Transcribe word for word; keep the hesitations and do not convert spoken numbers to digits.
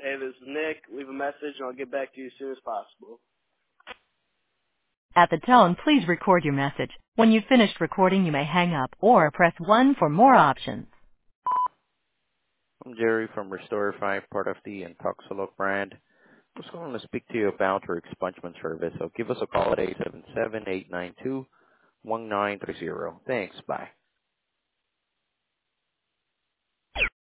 Hey, this is Nick. Leave a message, and I'll get back to you as soon as possible. At the tone, please record your message. When you've finished recording, you may hang up or press one for more options. I'm Jerry from Restore five, part of the Intoxilog brand. I was calling to speak to you about our expungement service, so give us a call at eight seven seven, eight nine two, one nine three zero. Thanks. Bye.